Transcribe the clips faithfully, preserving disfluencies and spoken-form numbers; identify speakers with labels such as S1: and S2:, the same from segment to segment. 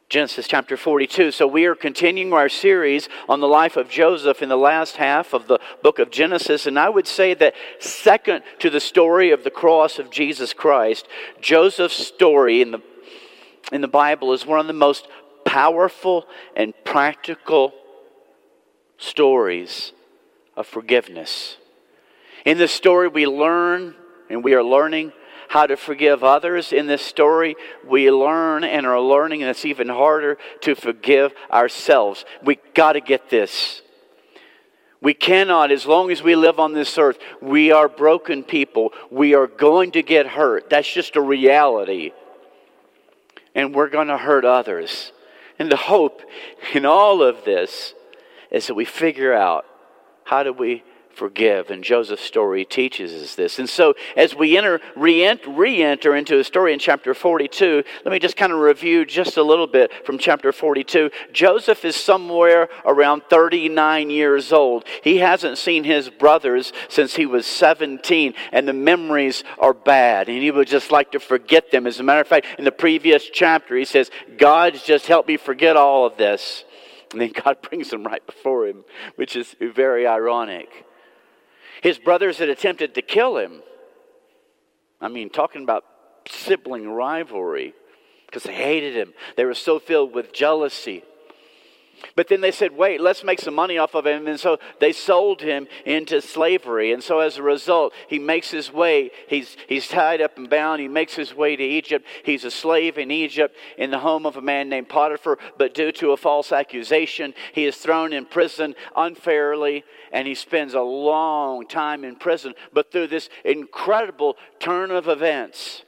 S1: Genesis chapter forty-two. So we are continuing our series on the life of Joseph in the last half of the book of Genesis. And I would say that second to the story of the cross of Jesus Christ, Joseph's story in the, in the Bible is one of the most powerful and practical stories of forgiveness. In this story we learn, and we are learning, how to forgive others. In this story, we learn and are learning, and it's even harder to forgive ourselves. We got to get this. We cannot, as long as we live on this earth, we are broken people. We are going to get hurt. That's just a reality. And we're going to hurt others. And the hope in all of this is that we figure out, how do we forgive? And Joseph's story teaches us this. And so as we enter, re-enter, re-enter into a story in chapter forty-two, let me just kind of review just a little bit from chapter forty-two. Joseph is somewhere around thirty-nine years old. He hasn't seen his brothers since he was seventeen, and the memories are bad, and he would just like to forget them. As a matter of fact, in the previous chapter, he says, God's just helped me forget all of this. And then God brings them right before him, which is very ironic. His brothers had attempted to kill him. I mean, talking about sibling rivalry, because they hated him. They were so filled with jealousy. But then they said, wait, let's make some money off of him. And so they sold him into slavery. And so as a result, he makes his way. He's, he's tied up and bound. He makes his way to Egypt. He's a slave in Egypt in the home of a man named Potiphar. But due to a false accusation, he is thrown in prison unfairly. And he spends a long time in prison. But through this incredible turn of events,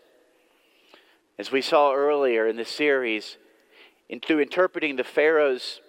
S1: as we saw earlier in this series, and through interpreting the Pharaoh's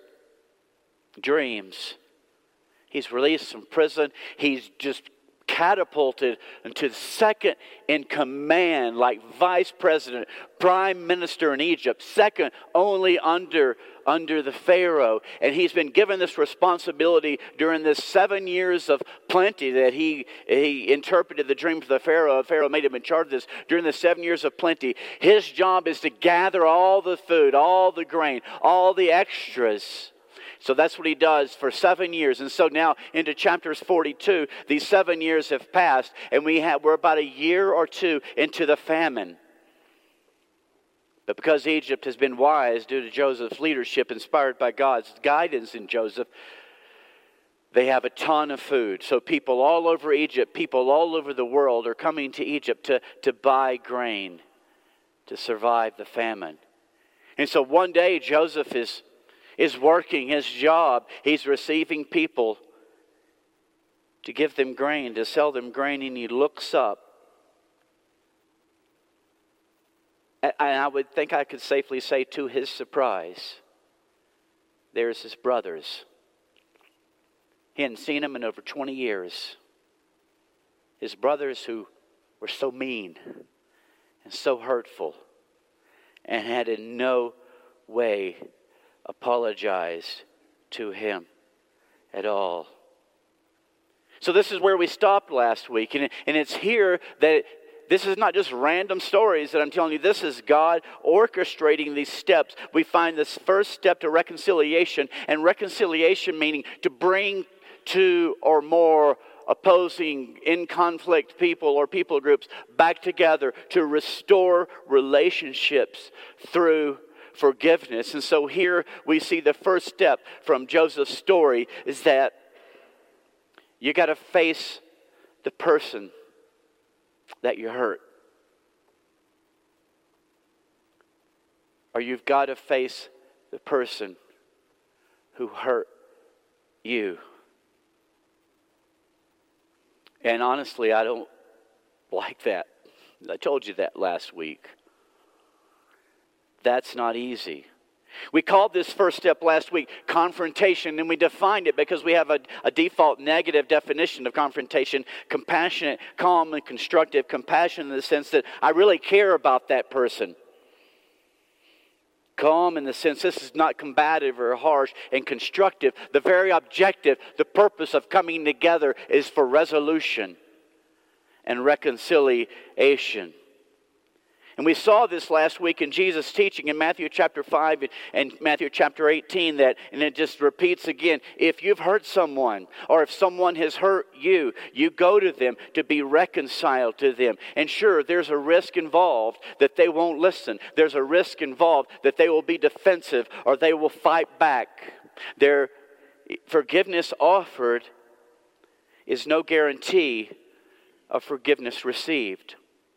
S1: dreams, he's released from prison. He's just catapulted into second in command, like vice president, prime minister in Egypt, second only under under the Pharaoh. And he's been given this responsibility during this seven years of plenty that he he interpreted the dream for the Pharaoh. Pharaoh made him in charge of this. During the seven years of plenty, his job is to gather all the food, all the grain, all the extras. So that's what he does for seven years. And so now into chapters forty-two, these seven years have passed, and we have, we're about a year or two into the famine. But because Egypt has been wise due to Joseph's leadership, inspired by God's guidance in Joseph, they have a ton of food. So people all over Egypt, people all over the world are coming to Egypt to, to buy grain to survive the famine. And so one day Joseph is is working his job. He's receiving people to give them grain, to sell them grain, and he looks up. And I would think I could safely say, to his surprise, there's his brothers. He hadn't seen them in over twenty years. His brothers who were so mean and so hurtful and had in no way apologized to him at all. So this is where we stopped last week. And, and it's here that this is not just random stories that I'm telling you. This is God orchestrating these steps. We find this first step to reconciliation. And reconciliation meaning to bring two or more opposing, in conflict people or people groups back together, to restore relationships through forgiveness. And so here we see the first step from Joseph's story is that you got to face the person that you hurt. Or you've got to face the person who hurt you. And honestly, I don't like that. I told you that last week. That's not easy. We called this first step last week confrontation, and we defined it because we have a, a default negative definition of confrontation: compassionate, calm, and constructive. Compassion in the sense that I really care about that person. Calm in the sense this is not combative or harsh, and constructive. The very objective, the purpose of coming together is for resolution and reconciliation. And we saw this last week in Jesus' teaching in Matthew chapter five and Matthew chapter eighteen, that, and it just repeats again, if you've hurt someone, or if someone has hurt you, you go to them to be reconciled to them. And sure, there's a risk involved that they won't listen. There's a risk involved that they will be defensive or they will fight back. Their forgiveness offered is no guarantee of forgiveness received.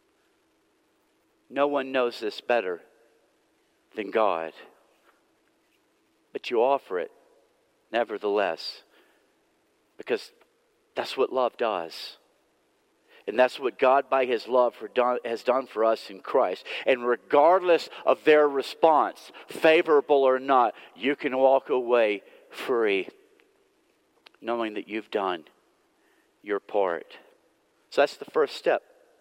S1: No one knows this better than God. But you offer it nevertheless, because that's what love does. And that's what God, by His love, for done, has done for us in Christ. And regardless of their response, favorable or not, you can walk away free, knowing that you've done your part. So that's the first step.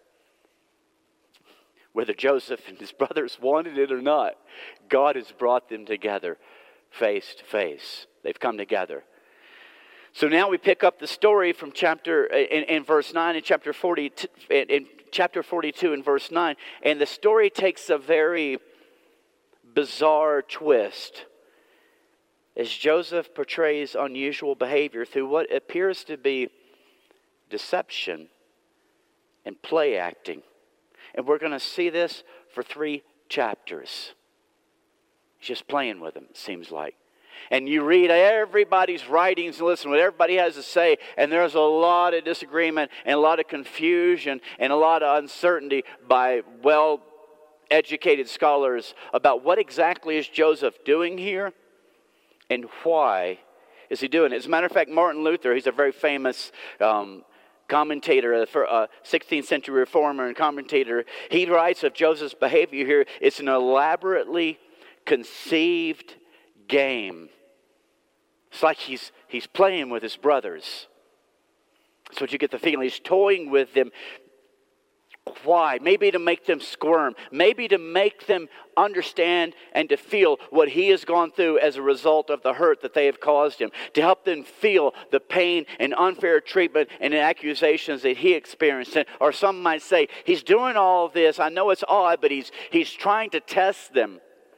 S1: Whether Joseph and his brothers wanted it or not, God has brought them together face to face. They've come together. So now we pick up the story from chapter in, in verse nine in chapter forty in, in chapter forty-two and verse nine, and the story takes a very bizarre twist as Joseph portrays unusual behavior through what appears to be deception and play acting. And we're going to see this for three chapters. He's just playing with them, it seems like. And you read everybody's writings and listen to what everybody has to say, and there's a lot of disagreement and a lot of confusion and a lot of uncertainty by well-educated scholars about what exactly is Joseph doing here and why is he doing it. As a matter of fact, Martin Luther, he's a very famous um, commentator, for a sixteenth century reformer and commentator, he writes of Joseph's behavior here, it's an elaborately conceived game. It's like he's he's playing with his brothers. That's what you get the feeling. He's toying with them. Why? Maybe to make them squirm. Maybe to make them understand and to feel what he has gone through as a result of the hurt that they have caused him. To help them feel the pain and unfair treatment and accusations that he experienced. Or some might say, he's doing all of this. I know it's odd, but he's he's trying to test them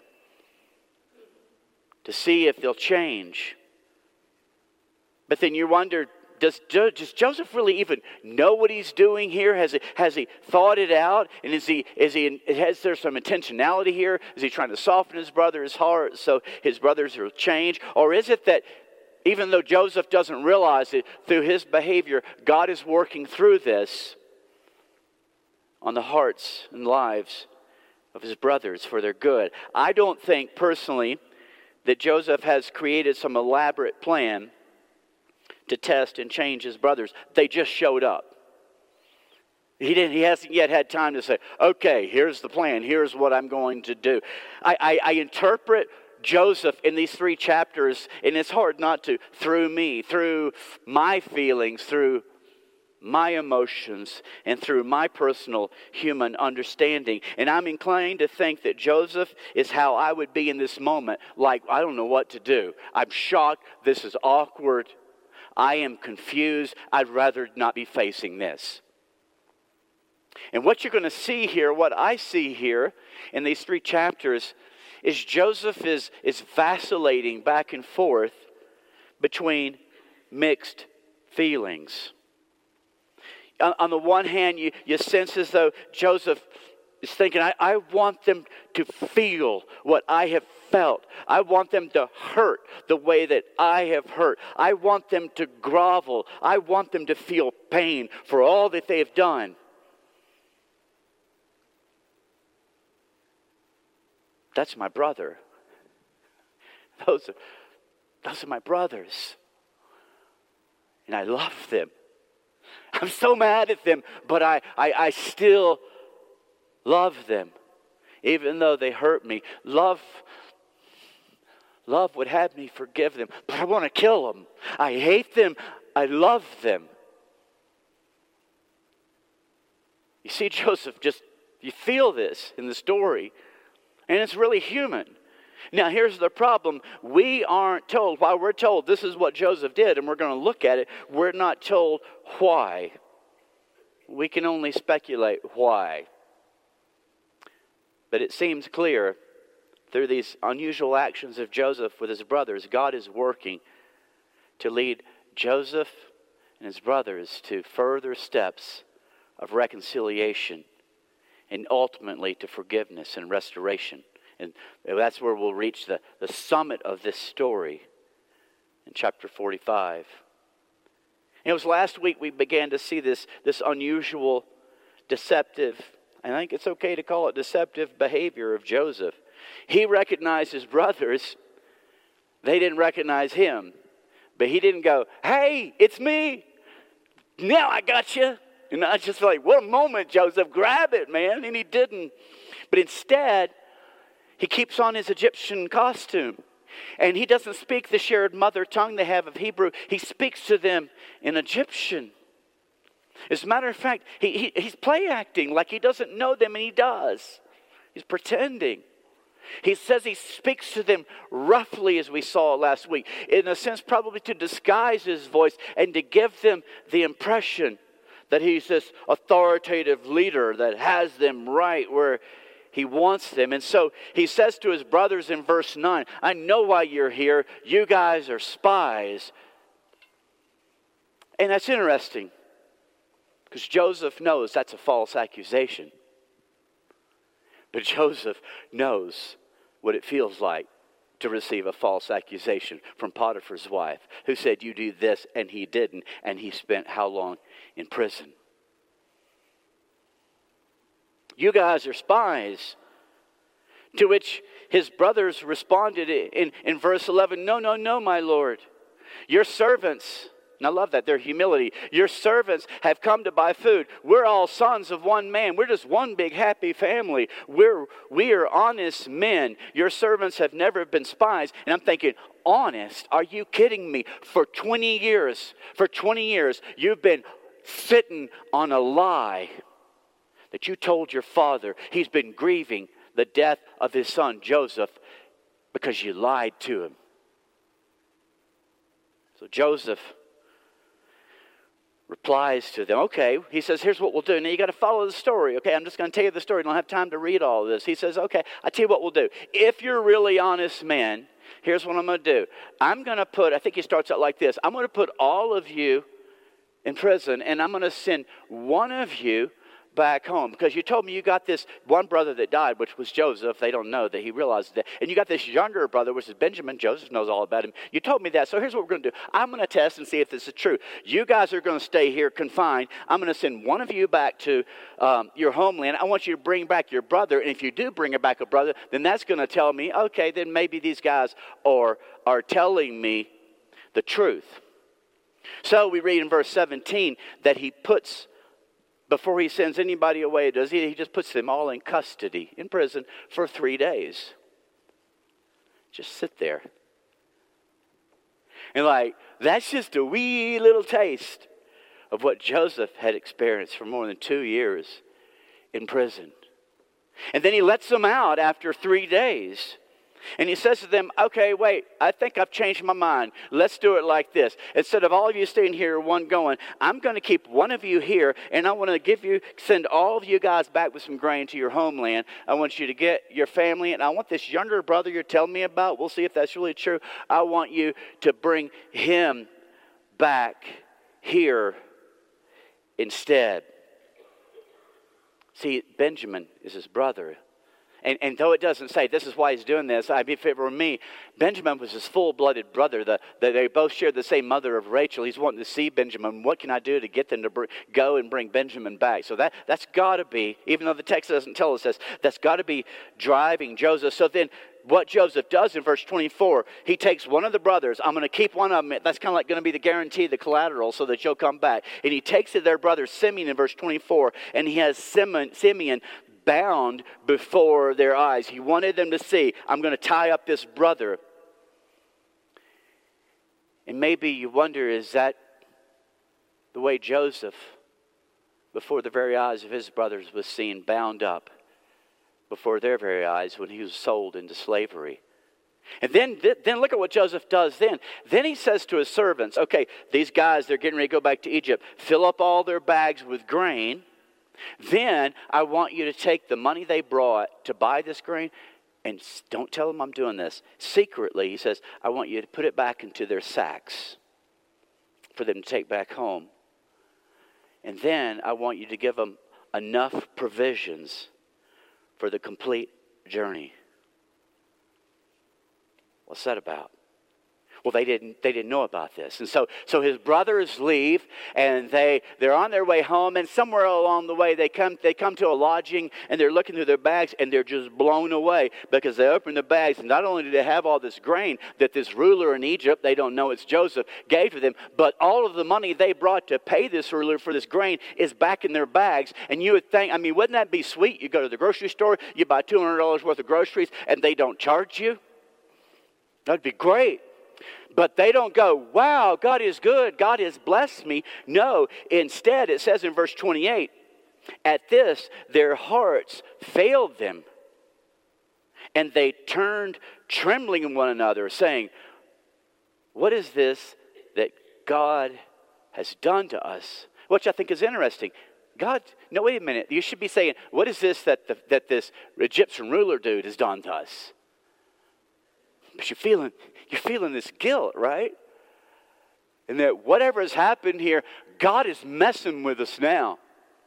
S1: to see if they'll change. But then you wonder, Does, does Joseph really even know what he's doing here? Has he, has he thought it out? And is he, is he, has there some intentionality here? Is he trying to soften his brother's heart so his brothers will change? Or is it that even though Joseph doesn't realize it, through his behavior, God is working through this on the hearts and lives of his brothers for their good? I don't think personally that Joseph has created some elaborate plan to test and change his brothers. They just showed up. He didn't. He hasn't yet had time to say, okay, here's the plan. Here's what I'm going to do. I, I, I interpret Joseph in these three chapters, and it's hard not to, through me, through my feelings, through my emotions, and through my personal human understanding. And I'm inclined to think that Joseph is how I would be in this moment. Like, I don't know what to do. I'm shocked. This is awkward. I am confused. I'd rather not be facing this. And what you're going to see here, what I see here in these three chapters, is Joseph is, is vacillating back and forth between mixed feelings. On, on the one hand, you, you sense as though Joseph is thinking, I, I want them to feel what I have felt. I want them to hurt the way that I have hurt. I want them to grovel. I want them to feel pain for all that they have done. That's my brother. Those are, those are my brothers. And I love them. I'm so mad at them, but I, I, I still love them. Even though they hurt me. Love, love would have me forgive them, but I want to kill them. I hate them. I love them. You see, Joseph, just, you feel this in the story. And it's really human. Now, here's the problem. We aren't told, while we're told this is what Joseph did, and we're going to look at it, we're not told why. We can only speculate why. But it seems clear through these unusual actions of Joseph with his brothers, God is working to lead Joseph and his brothers to further steps of reconciliation and ultimately to forgiveness and restoration. And that's where we'll reach the, the summit of this story in chapter forty-five. And it was last week we began to see this, this unusual, deceptive, I think it's okay to call it deceptive behavior of Joseph. He recognized his brothers. They didn't recognize him. But he didn't go, hey, it's me. Now I got you. And I just like, what a moment, Joseph. Grab it, man. And he didn't. But instead, he keeps on his Egyptian costume. And he doesn't speak the shared mother tongue they have of Hebrew. He speaks to them in Egyptian. As a matter of fact, he, he, he's play acting like he doesn't know them, and he does. He's pretending. He says he speaks to them roughly, as we saw last week. In a sense, probably to disguise his voice and to give them the impression that he's this authoritative leader that has them right where he wants them. And so he says to his brothers in verse nine, I know why you're here. You guys are spies. And that's interesting because Joseph knows that's a false accusation. But Joseph knows what it feels like to receive a false accusation from Potiphar's wife, who said, you do this, and he didn't. And he spent how long in prison? You guys are spies. To which his brothers responded in, in verse eleven, no, no, no, my Lord. Your servants, and I love that, their humility. Your servants have come to buy food. We're all sons of one man. We're just one big happy family. We're, we are honest men. Your servants have never been spies. And I'm thinking, honest? Are you kidding me? For twenty years, for twenty years, you've been sitting on a lie that you told your father. He's been grieving the death of his son Joseph because you lied to him. So Joseph replies to them. Okay, he says, here's what we'll do. Now you got to follow the story. Okay, I'm just going to tell you the story. I don't have time to read all of this. He says, okay, I tell you what we'll do. If you're really honest men, here's what I'm going to do. I'm going to put, I think he starts out like this. I'm going to put all of you in prison, and I'm going to send one of you back home, because you told me you got this one brother that died, which was Joseph. They don't know that he realized that. And you got this younger brother, which is Benjamin. Joseph knows all about him. You told me that. So here's what we're going to do. I'm going to test and see if this is true. You guys are going to stay here confined. I'm going to send one of you back to um, your homeland. I want you to bring back your brother. And if you do bring back a brother, then that's going to tell me, okay, then maybe these guys are, are telling me the truth. So we read in verse seventeen that he puts, before he sends anybody away, does he? He just puts them all in custody, in prison, for three days. Just sit there. And like, that's just a wee little taste of what Joseph had experienced for more than two years in prison. And then he lets them out after three days. And he says to them, okay, wait, I think I've changed my mind. Let's do it like this. Instead of all of you staying here, one going, I'm going to keep one of you here, and I want to give you, send all of you guys back with some grain to your homeland. I want you to get your family, and I want this younger brother you're telling me about, we'll see if that's really true. I want you to bring him back here instead. See, Benjamin is his brother. And, and though it doesn't say, this is why he's doing this, I, if it were me, Benjamin was his full-blooded brother. The, the, they both shared the same mother of Rachel. He's wanting to see Benjamin. What can I do to get them to br- go and bring Benjamin back? So that, that's got to be, even though the text doesn't tell us this, that's got to be driving Joseph. So then what Joseph does in verse twenty-four, he takes one of the brothers. I'm going to keep one of them. That's kind of like going to be the guarantee, the collateral, so that you'll come back. And he takes their brother Simeon in verse twenty-four, and he has Simeon, Simeon bound before their eyes. He wanted them to see, I'm going to tie up this brother. And maybe you wonder, is that the way Joseph, before the very eyes of his brothers, was seen bound up before their very eyes when he was sold into slavery? And then, then look at what Joseph does then. Then he says to his servants, okay, these guys, they're getting ready to go back to Egypt. Fill up all their bags with grain. Then I want you to take the money they brought to buy this grain, and don't tell them I'm doing this. Secretly, he says, I want you to put it back into their sacks for them to take back home. And then I want you to give them enough provisions for the complete journey. What's that about? Well, they didn't they didn't know about this. And so so his brothers leave, and they, they're on their way home, and somewhere along the way they come they come to a lodging, and they're looking through their bags, and they're just blown away because they open the bags, and not only do they have all this grain that this ruler in Egypt, they don't know it's Joseph, gave to them, but all of the money they brought to pay this ruler for this grain is back in their bags. And you would think, I mean, wouldn't that be sweet? You go to the grocery store, you buy two hundred dollars worth of groceries, and they don't charge you? That'd be great. But they don't go, wow, God is good, God has blessed me. No, instead it says in verse twenty-eight, at this their hearts failed them, and they turned trembling in one another, saying, what is this that God has done to us? Which I think is interesting. God, no, wait a minute. You should be saying, what is this that, the, that this Egyptian ruler dude has done to us? But you're feeling, you're feeling this guilt, right? And that whatever has happened here, God is messing with us now.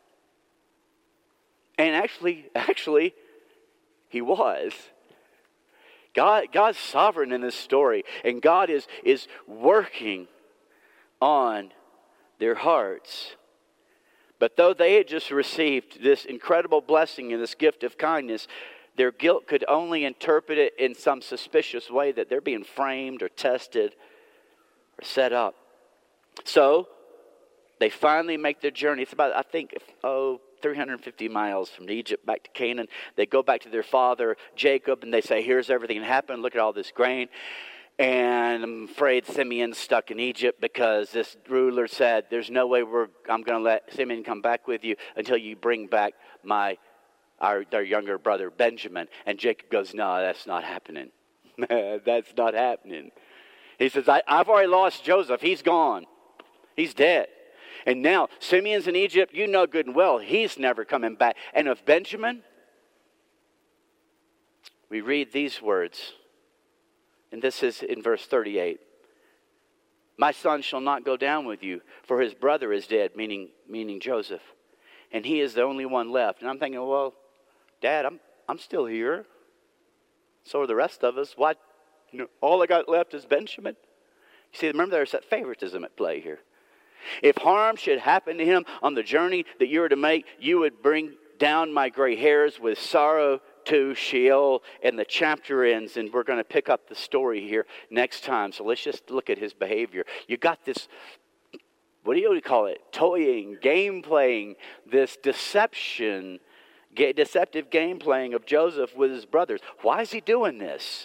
S1: And actually, actually, He was. God, God's sovereign in this story, and God is, is working on their hearts. But though they had just received this incredible blessing and this gift of kindness, their guilt could only interpret it in some suspicious way that they're being framed or tested or set up. So they finally make their journey. It's about, I think, oh, three hundred fifty miles from Egypt back to Canaan. They go back to their father, Jacob, and they say, here's everything that happened. Look at all this grain. And I'm afraid Simeon's stuck in Egypt because this ruler said, there's no way we're, I'm going to let Simeon come back with you until you bring back my Our, their younger brother, Benjamin. And Jacob goes, no, that's not happening. That's not happening. He says, I, I've already lost Joseph. He's gone. He's dead. And now, Simeon's in Egypt. You know good and well, he's never coming back. And of Benjamin, we read these words. And this is in verse thirty-eight. My son shall not go down with you, for his brother is dead, meaning, meaning Joseph. And he is the only one left. And I'm thinking, well, Dad, I'm I'm still here. So are the rest of us. What? You know, all I got left is Benjamin. You see, remember there's that favoritism at play here. If harm should happen to him on the journey that you were to make, you would bring down my gray hairs with sorrow to Sheol. And the chapter ends, and we're going to pick up the story here next time. So let's just look at his behavior. You got this, what do you call it? Toying, game playing, this deception, deceptive game playing of Joseph with his brothers. Why is he doing this?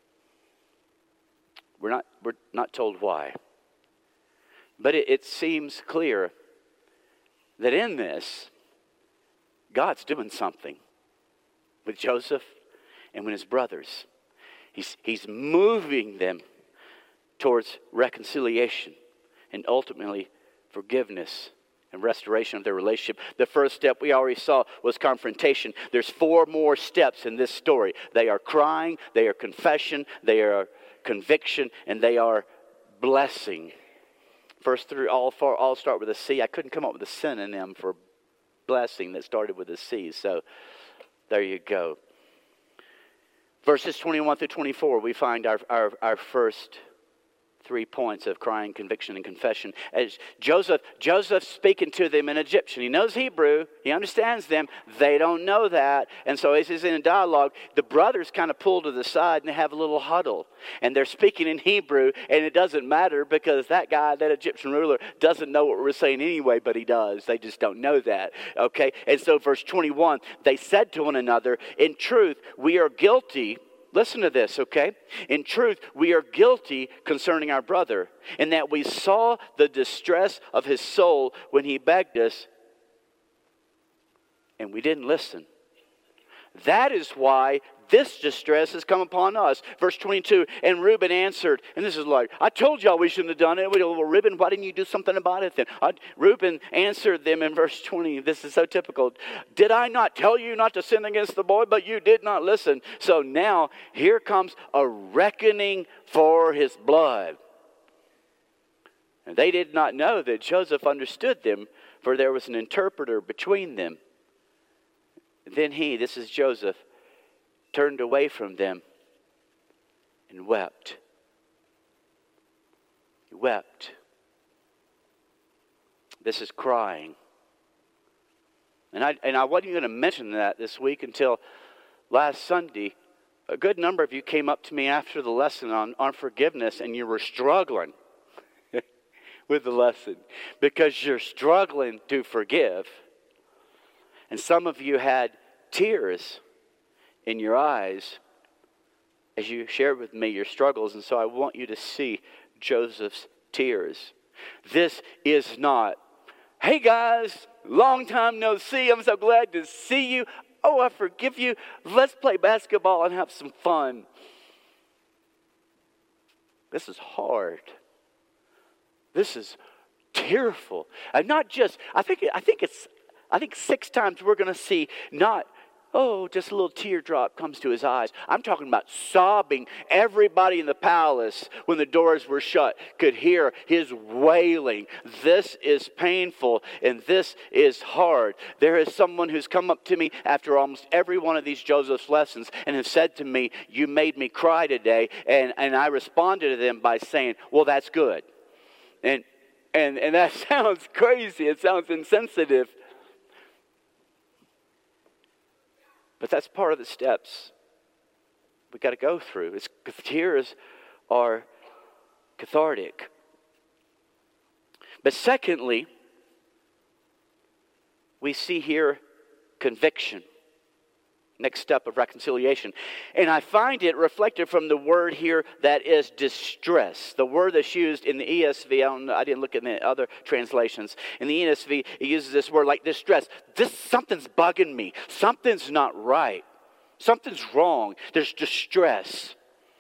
S1: We're not, we're not told why. But it, it seems clear that in this, God's doing something with Joseph and with his brothers. He's, he's moving them towards reconciliation and ultimately forgiveness and restoration of their relationship. The first step we already saw was confrontation. There's four more steps in this story. They are crying, they are confession, they are conviction, and they are blessing. First three, all four, all start with a C. I couldn't come up with a synonym for blessing that started with a C. So there you go. Verses twenty-one through twenty-four, we find our, our, our first three points of crying, conviction, and confession. As Joseph, Joseph's speaking to them in Egyptian. He knows Hebrew. He understands them. They don't know that. And so as he's in a dialogue, the brothers kind of pull to the side and they have a little huddle. And they're speaking in Hebrew, and it doesn't matter because that guy, that Egyptian ruler, doesn't know what we're saying anyway, but he does. They just don't know that. Okay? And so verse twenty-one, they said to one another, in truth, we are guilty. Listen to this, okay? In truth, we are guilty concerning our brother, in that we saw the distress of his soul when he begged us, and we didn't listen. That is why this distress has come upon us. Verse twenty-two, and Reuben answered, and this is like, I told y'all we shouldn't have done it. We go, well, Reuben, why didn't you do something about it then? I, Reuben answered them in verse twenty. This is so typical. Did I not tell you not to sin against the boy? But you did not listen. So now here comes a reckoning for his blood. And they did not know that Joseph understood them, for there was an interpreter between them. Then he, this is Joseph, turned away from them and wept. He wept. This is crying. And I, and I wasn't going to mention that this week until last Sunday. A good number of you came up to me after the lesson on, on forgiveness, and you were struggling with the lesson because you're struggling to forgive. And some of you had tears in your eyes as you shared with me your struggles. And so I want you to see Joseph's tears. This is not, hey guys, long time no see. I'm so glad to see you. Oh, I forgive you. Let's play basketball and have some fun. This is hard. This is tearful. And not just, I think I think it's I think six times we're going to see not, oh, just a little teardrop comes to his eyes. I'm talking about sobbing. Everybody in the palace, when the doors were shut, could hear his wailing. This is painful and this is hard. There is someone who's come up to me after almost every one of these Joseph's lessons and has said to me, you made me cry today. And, and I responded to them by saying, well, that's good. And, and, and that sounds crazy. It sounds insensitive. But that's part of the steps we got to go through. It's, tears are cathartic. But secondly, we see here conviction. Next step of reconciliation. And I find it reflected from the word here that is distress. The word that's used in the E S V, I don't know, I didn't look in the other translations. In the E S V, it uses this word like distress. This, something's bugging me. Something's not right. Something's wrong. There's distress.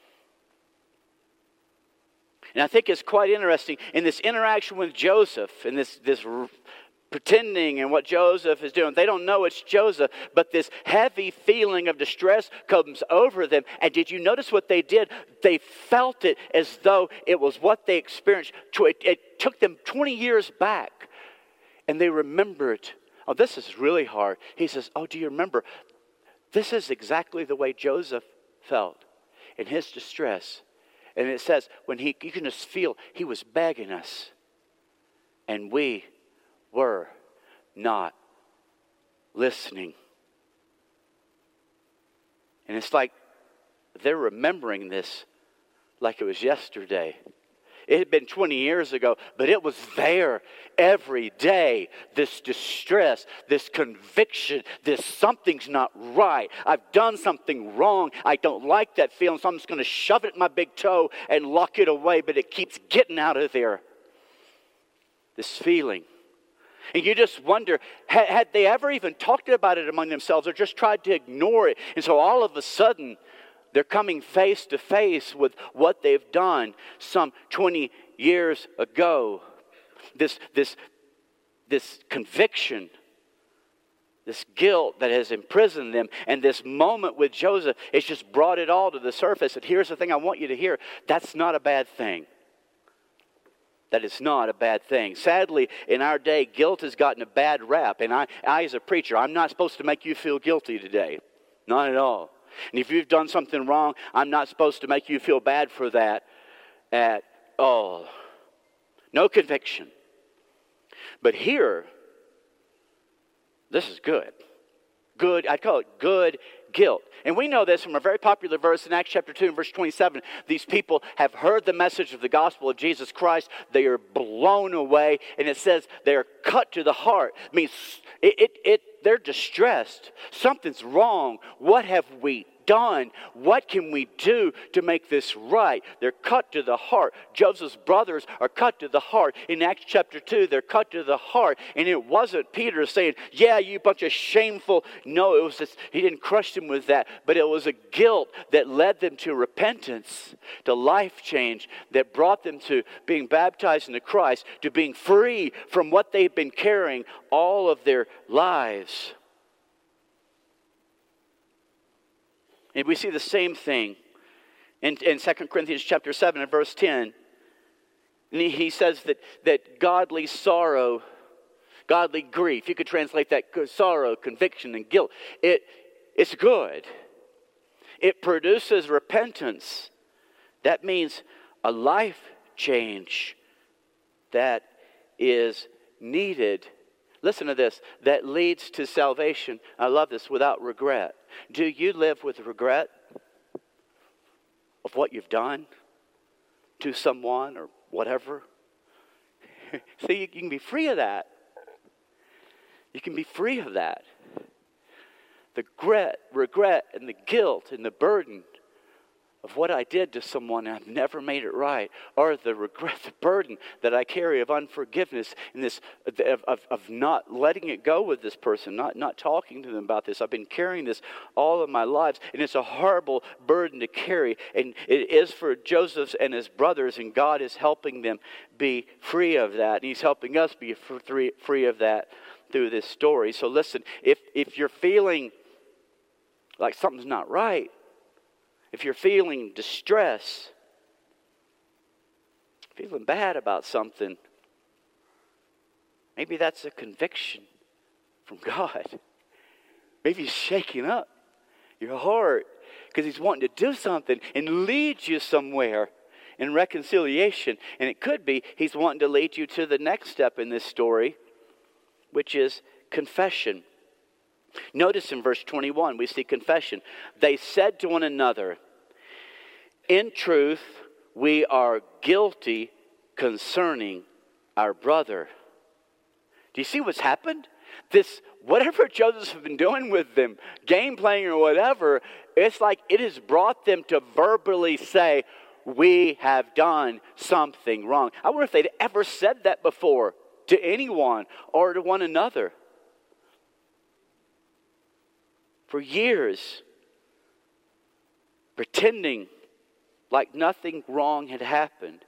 S1: And I think it's quite interesting in this interaction with Joseph, in this, this pretending and what Joseph is doing. They don't know it's Joseph, but this heavy feeling of distress comes over them. And did you notice what they did? They felt it as though it was what they experienced. It, it took them twenty years back, and they remembered. Oh, this is really hard. He says, oh, do you remember? This is exactly the way Joseph felt in his distress. And it says, when he, you can just feel he was begging us, and we were not listening. And it's like they're remembering this like it was yesterday. It had been twenty years ago, but it was there every day. This distress, this conviction, this something's not right. I've done something wrong. I don't like that feeling, so I'm just going to shove it in my big toe and lock it away, but it keeps getting out of there. This feeling. And you just wonder, had, had they ever even talked about it among themselves or just tried to ignore it? And so all of a sudden, they're coming face to face with what they've done some twenty years ago. This, this, this conviction, this guilt that has imprisoned them, and this moment with Joseph, it's just brought it all to the surface. And here's the thing I want you to hear. That's not a bad thing. That is not a bad thing. Sadly, in our day, guilt has gotten a bad rap. And I, I, as a preacher, I'm not supposed to make you feel guilty today. Not at all. And if you've done something wrong, I'm not supposed to make you feel bad for that at all. No conviction. But here, this is good. Good, I'd call it good guilt. And we know this from a very popular verse in Acts chapter two and verse twenty-seven. These people have heard the message of the gospel of Jesus Christ. They are blown away. And it says they are cut to the heart. It means it, it, it, they're distressed. Something's wrong. What have we done? What can we do to make this right? They're cut to the heart. Joseph's brothers are cut to the heart. In Acts chapter two, they're cut to the heart. And it wasn't Peter saying, yeah, you bunch of shameful. No, it was just, he didn't crush them with that. But it was a guilt that led them to repentance, to life change, that brought them to being baptized into Christ, to being free from what they've been carrying all of their lives. And we see the same thing in, in Second Corinthians chapter seven and verse ten. And he, he says that, that godly sorrow, godly grief, you could translate that sorrow, conviction, and guilt. It, it's good. It produces repentance. That means a life change that is needed. Listen to this, that leads to salvation. I love this, without regret. Do you live with regret of what you've done to someone or whatever? See, you can be free of that. You can be free of that. The regret, regret and the guilt and the burden of what I did to someone and I've never made it right, or the regret, the burden that I carry of unforgiveness and this of, of, of not letting it go with this person, not, not talking to them about this. I've been carrying this all of my lives, and it's a horrible burden to carry, and it is for Joseph and his brothers, and God is helping them be free of that, and He's helping us be free, free of that through this story. So listen, if if you're feeling like something's not right, if you're feeling distress, feeling bad about something, maybe that's a conviction from God. Maybe He's shaking up your heart because He's wanting to do something and lead you somewhere in reconciliation. And it could be He's wanting to lead you to the next step in this story, which is confession. Notice in verse twenty-one, we see confession. They said to one another, in truth, we are guilty concerning our brother. Do you see what's happened? This, whatever Joseph's been doing with them, game playing or whatever, it's like it has brought them to verbally say, we have done something wrong. I wonder if they'd ever said that before to anyone or to one another. For years, pretending like nothing wrong had happened.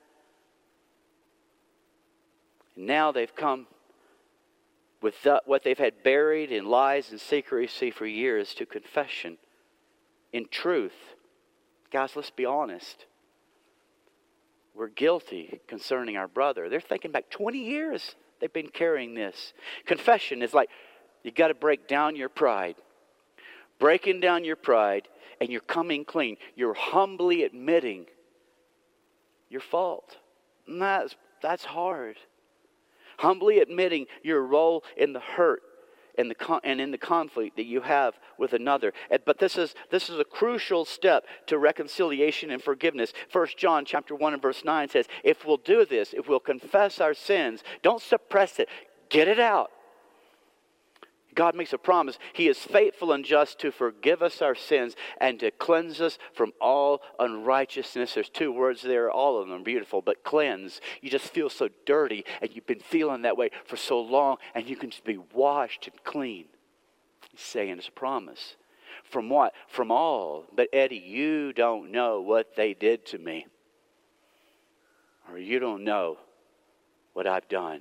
S1: And now they've come with the, what they've had buried in lies and secrecy for years to confession in truth. Guys, let's be honest. We're guilty concerning our brother. They're thinking back twenty years they've been carrying this. Confession is like, you got to break down your pride. Breaking down your pride, and you're coming clean. You're humbly admitting your fault. And that's, that's hard. Humbly admitting your role in the hurt and the con- and in the conflict that you have with another. But this is this is a crucial step to reconciliation and forgiveness. First John chapter one and verse nine says, if we'll do this, if we'll confess our sins, don't suppress it. Get it out. God makes a promise. He is faithful and just to forgive us our sins and to cleanse us from all unrighteousness. There's two words there, all of them are beautiful, but cleanse. You just feel so dirty, and you've been feeling that way for so long, and you can just be washed and clean. He's saying it's a promise. From what? From all. But Eddie, you don't know what they did to me. Or you don't know what I've done.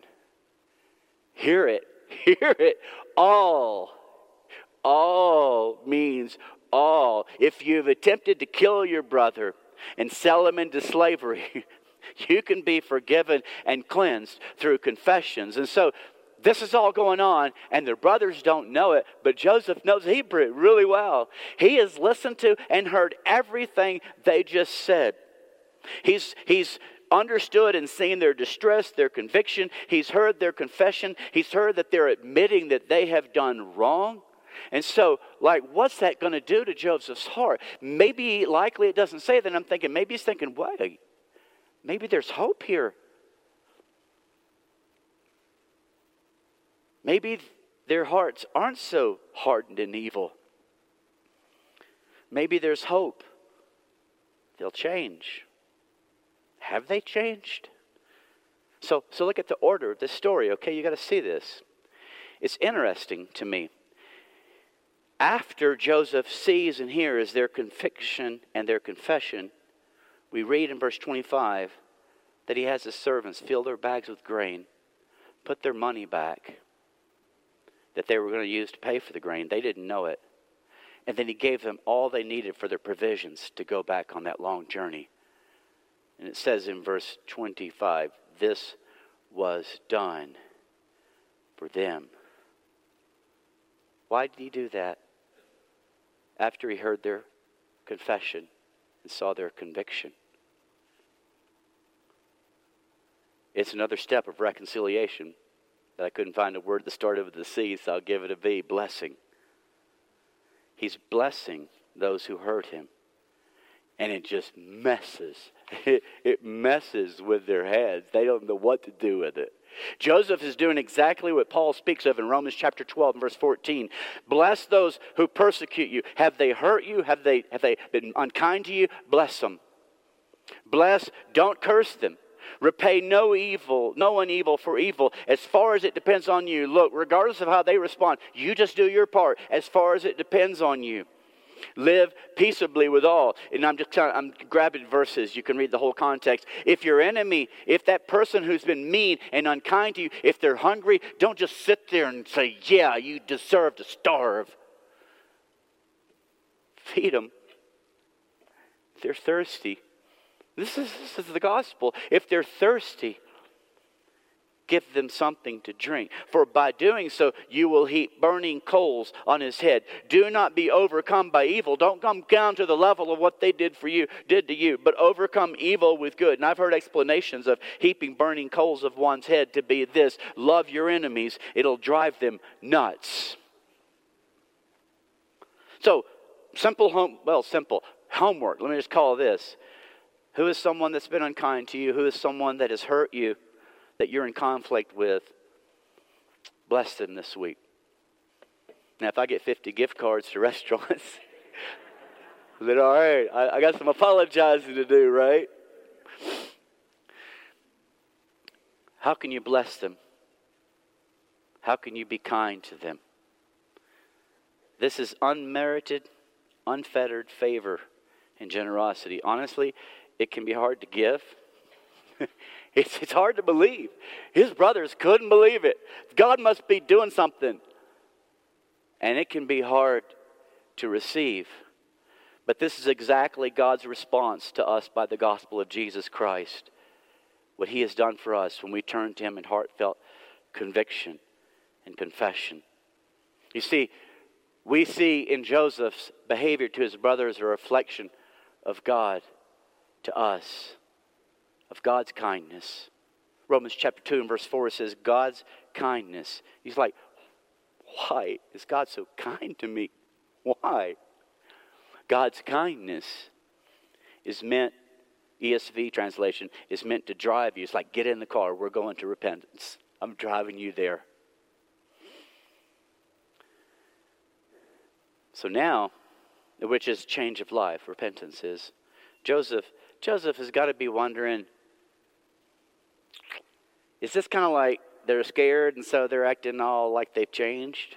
S1: Hear it. Hear it. All. All means all. If you've attempted to kill your brother and sell him into slavery, you can be forgiven and cleansed through confessions. And so this is all going on, and their brothers don't know it, but Joseph knows Hebrew really well. He has listened to and heard everything they just said. He's he's understood and seen their distress, their conviction. He's heard their confession. He's heard that they're admitting that they have done wrong. And so, like, what's that going to do to Joseph's heart? Maybe, likely it doesn't say that. I'm thinking, maybe he's thinking, wait, maybe there's hope here. Maybe their hearts aren't so hardened and evil. Maybe there's hope. They'll change. Have they changed? So, so look at the order of this story, okay? You got to see this. It's interesting to me. After Joseph sees and hears their conviction and their confession, we read in verse twenty-five that he has his servants fill their bags with grain, put their money back that they were going to use to pay for the grain. They didn't know it. And then he gave them all they needed for their provisions to go back on that long journey. And it says in verse twenty-five, this was done for them. Why did he do that? After he heard their confession and saw their conviction. It's another step of reconciliation that I couldn't find a word that started with the C, so I'll give it a B, blessing. He's blessing those who hurt him. And it just messes. It, it messes with their heads. They don't know what to do with it. Joseph is doing exactly what Paul speaks of in Romans chapter twelve and verse fourteen. Bless those who persecute you. Have they hurt you? Have they, have they been unkind to you? Bless them. Bless, don't curse them. Repay no evil, no one evil for evil. As far as it depends on you. Look, regardless of how they respond, you just do your part as far as it depends on you. Live peaceably with all. And I'm just telling, I'm grabbing verses. You can read the whole context. If your enemy, if that person who's been mean and unkind to you, if they're hungry, don't just sit there and say, yeah, you deserve to starve. Feed them. If they're thirsty. This is, this is the gospel. If they're thirsty, give them something to drink. For by doing so, you will heap burning coals on his head. Do not be overcome by evil. Don't come down to the level of what they did for you, did to you, but overcome evil with good. And I've heard explanations of heaping burning coals of one's head to be this: love your enemies. It'll drive them nuts. So, simple home, well, simple homework. Let me just call this. Who is someone that's been unkind to you? Who is someone that has hurt you, that you're in conflict with? Bless them this week. Now, if I get fifty gift cards to restaurants, then all right, I, I got some apologizing to do, right? How can you bless them? How can you be kind to them? This is unmerited, unfettered favor and generosity. Honestly, it can be hard to give. it's, it's hard to believe. His brothers couldn't believe it. God must be doing something. And it can be hard to receive. But this is exactly God's response to us by the gospel of Jesus Christ. What he has done for us when we turn to him in heartfelt conviction and confession. You see, we see in Joseph's behavior to his brothers a reflection of God to us, of God's kindness. Romans chapter two and verse four says, God's kindness. He's like, why is God so kind to me? Why? God's kindness is meant, E S V translation, is meant to drive you. It's like, get in the car, we're going to repentance. I'm driving you there. So now, which is change of life, repentance is. Joseph, Joseph has got to be wondering, is this kind of like they're scared and so they're acting all like they've changed?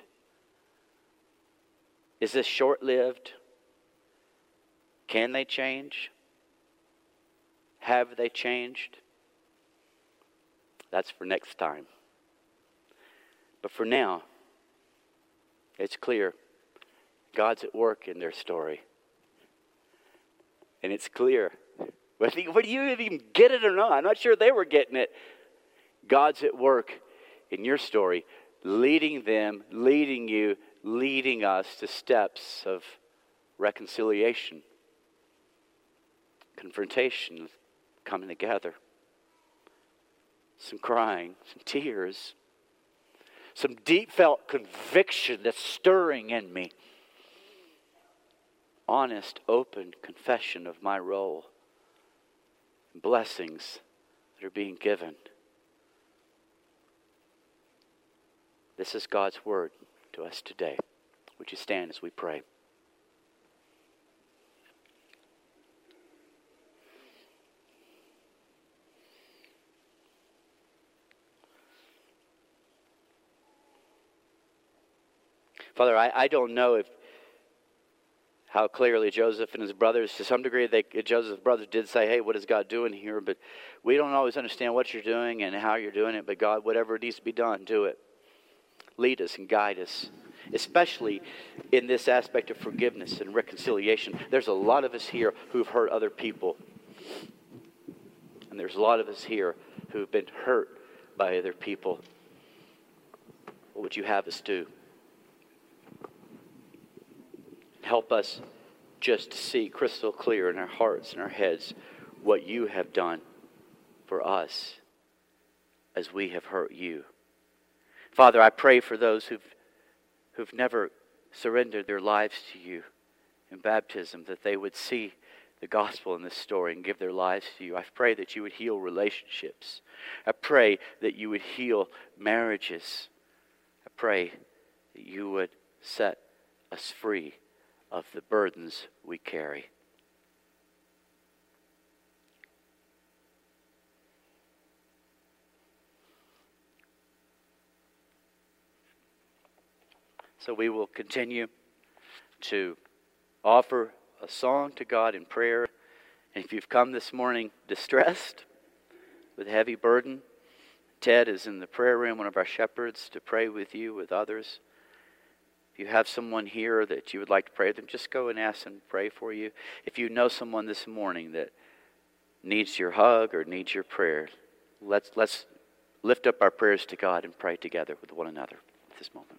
S1: Is this short-lived? Can they change? Have they changed? That's for next time. But for now, it's clear God's at work in their story. And it's clear. Whether you even get it or not, I'm not sure they were getting it. God's at work in your story, leading them, leading you, leading us to steps of reconciliation, confrontation, coming together, some crying, some tears, some deep felt conviction that's stirring in me. Honest, open confession of my role. Blessings that are being given. This is God's word to us today. Would you stand as we pray? Father, I, I don't know if how clearly Joseph and his brothers, to some degree, they, Joseph's brothers did say, hey, what is God doing here? But we don't always understand what you're doing and how you're doing it. But God, whatever needs to be done, do it. Lead us and guide us, especially in this aspect of forgiveness and reconciliation. There's a lot of us here who've hurt other people. And there's a lot of us here who've been hurt by other people. What would you have us do? Help us just to see crystal clear in our hearts and our heads what you have done for us as we have hurt you. Father, I pray for those who've, who've never surrendered their lives to you in baptism, that they would see the gospel in this story and give their lives to you. I pray that you would heal relationships. I pray that you would heal marriages. I pray that you would set us free of the burdens we carry. So we will continue to offer a song to God in prayer. And if you've come this morning distressed, with a heavy burden, Ted is in the prayer room, one of our shepherds, to pray with you, with others. If you have someone here that you would like to pray with them, just go and ask them to pray for you. If you know someone this morning that needs your hug or needs your prayer, let's let's lift up our prayers to God and pray together with one another at this moment.